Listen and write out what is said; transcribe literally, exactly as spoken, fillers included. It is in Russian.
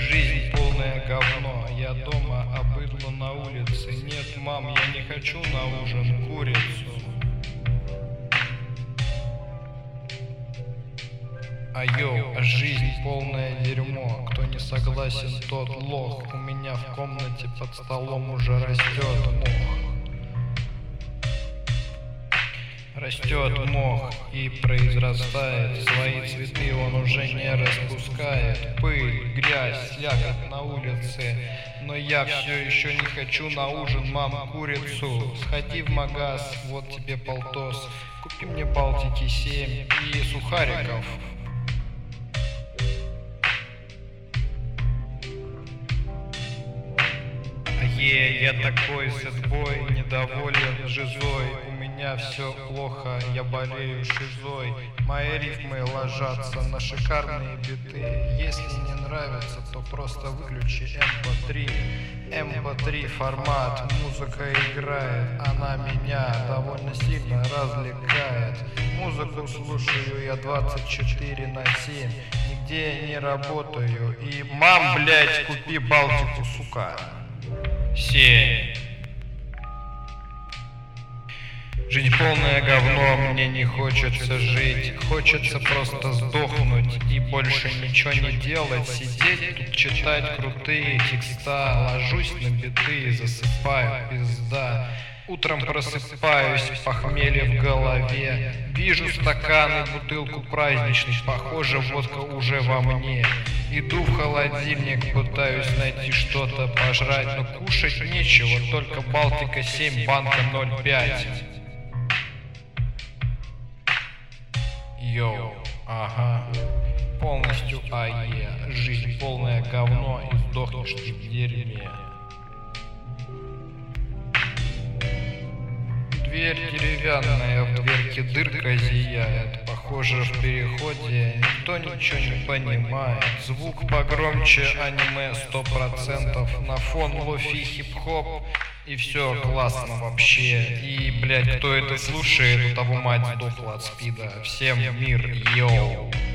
Жизнь полное говно. Я дома, а быдло на улице. Нет, мам, я не хочу на ужин курицу. А йоу, жизнь полное дерьмо. Кто не согласен, тот лох. У меня в комнате под столом уже растет мох. Растет мох и произрастает. Свои цветы он уже не распускает. Пыль, грязь, слякоть на улице. Но я все еще не хочу на ужин, мам, курицу. Сходи в магаз, вот тебе полтос. Купи мне Балтики семь и сухариков. Е, я такой сэдбой, недоволен жизой. У меня все плохо, я болею шизой. Мои рифмы ложатся на шикарные биты. Если не нравится, то просто выключи эм пэ три. эм пэ три формат, музыка играет. Она меня довольно сильно развлекает. Музыку слушаю я двадцать четыре на семь. Нигде я не работаю. И мам, блять, купи Балтику, сука. Семь. Жизнь полное говно, мне не хочется жить. Хочется просто сдохнуть и больше ничего не делать. Сидеть тут, читать крутые текста. Ложусь на биты, засыпаю, пизда. Утром просыпаюсь, похмелье в голове. Вижу стакан и бутылку праздничной. Похоже, водка уже во мне. Иду в холодильник, пытаюсь найти что-то пожрать. Но кушать нечего, только Балтика семь, банка ноль пять. Йоу, ага. Полностью АЕ. Жизнь полное говно и сдохнешь ты в дерьме. Дверь деревянная, в дверке дырка зияет. Похоже, в переходе никто ничего не понимает. Звук погромче, аниме сто процентов. На фон лофи хип-хоп. И все классно вообще. И, блядь, кто это слушает, у того мать сдохла от спида. Всем мир, йоу.